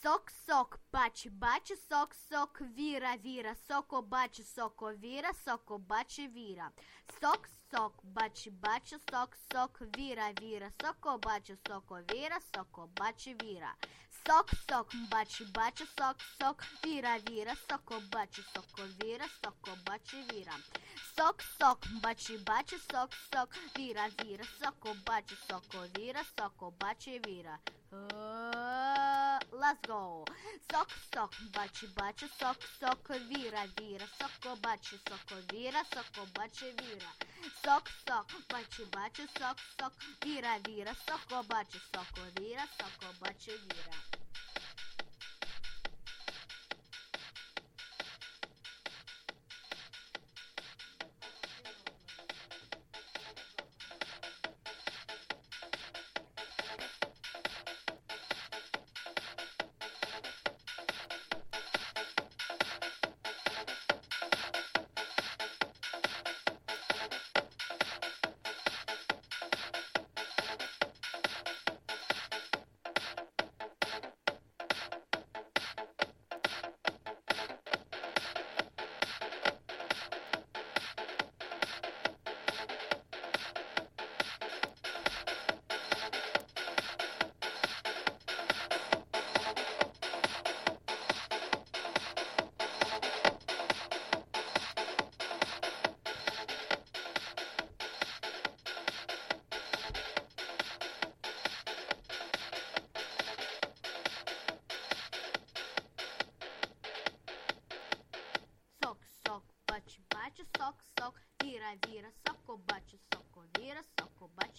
Сок, сок, бачи, бачи, сок, сок, віра, віра, соко, бачи, соко, віра, соко, бачи, віра. Сок, сок, бачи, бачи, сок, сок, віра, віра, соко, бачи, соко, віра, соко, бачи, віра. Сок, сок, бачи, бачи, сок, сок, віра, віра, соко, бачи, соко, віра, соко, бачи, віра. Сок, сок, бачи, бачи, сок, сок, віра, віра, соко, бачи, соко, віра, соко, бачи, віра. Let's go. Сок, сок, бачи, бачи, сок, сок, віра, віра, соко, бачи, соко, віра, соко, бачи, віра. Сок, сок, бачи, бачи, сок, сок, віра, віра, соко, бачи, соко, віра, соко, бачи, віра. Сок, сок, бачи, бачи, сок, сок, віра, віра, сок.